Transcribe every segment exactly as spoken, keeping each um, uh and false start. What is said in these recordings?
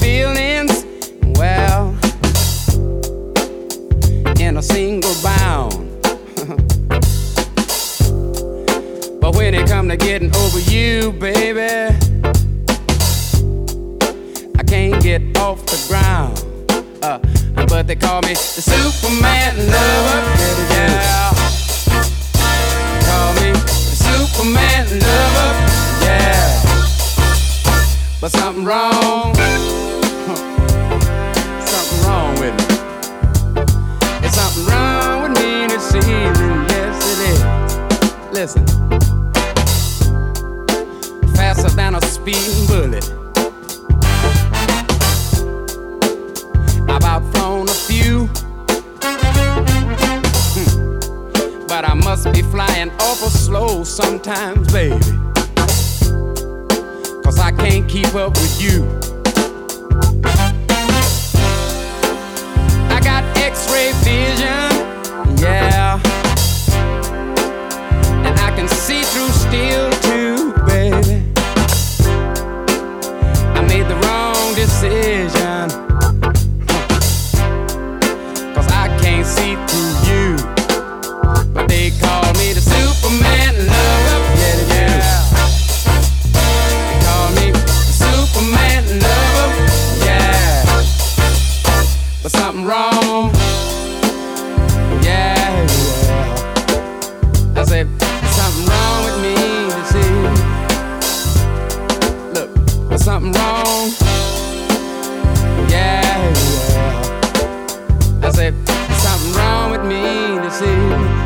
feelings, well, in a single bound. But when it come to getting over you, baby, I can't get off the ground. Uh, but they call me the Superman lover. Yeah. Call me the Superman lover. Yeah. But something wrong. Something wrong with me. There's something wrong with me this evening. Yes, it is. Listen. Faster than a speeding bullet. I've outflown a few, hmm. But I must be flying awful slow sometimes, baby, 'cause I can't keep up with you. I got X-ray vision, yeah, and I can see through steel too, baby. I made the wrong decision, can't see through you, but they call me the Superman lover. Yeah, yeah. They call me the Superman lover. Yeah, but something wrong. Yeah, yeah. I said something wrong with me. You see, look, there's something wrong. Yeah, yeah. I said. Something wrong with me to see.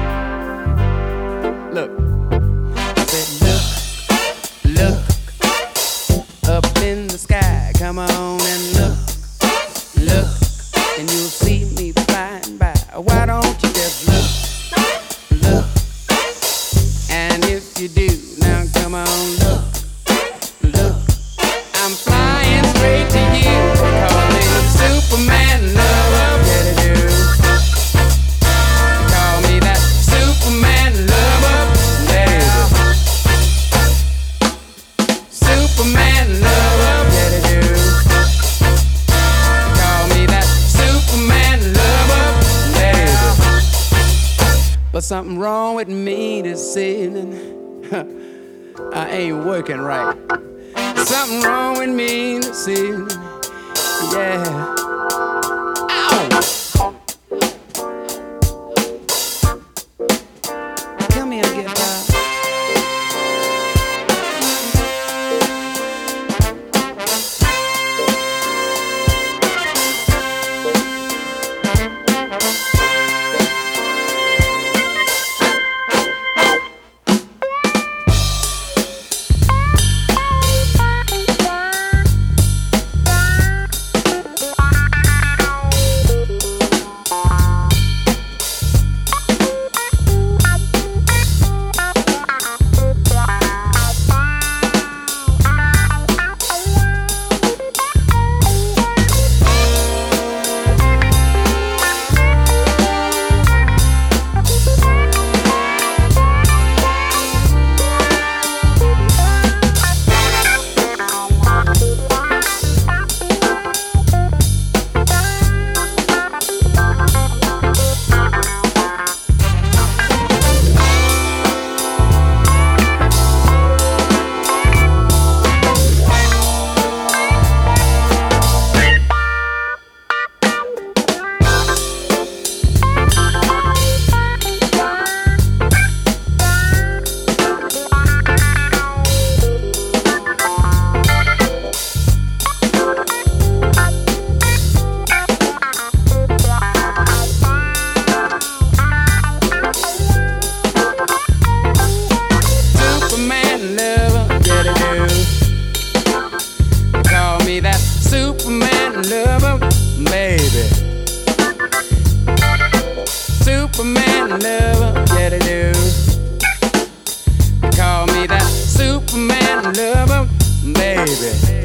Look, I said, look, look, up in the sky. Come on and look, look, and you'll see me flying by. Why don't you just look, look, and if you do, now come on, look, look, I'm flying straight to you. Call me Superman lover. But something wrong with me this evening. I ain't working right. Something wrong with me this evening. Yeah. Ow! Come here, get by. Superman lover, yeah they do. Call me that Superman lover, baby.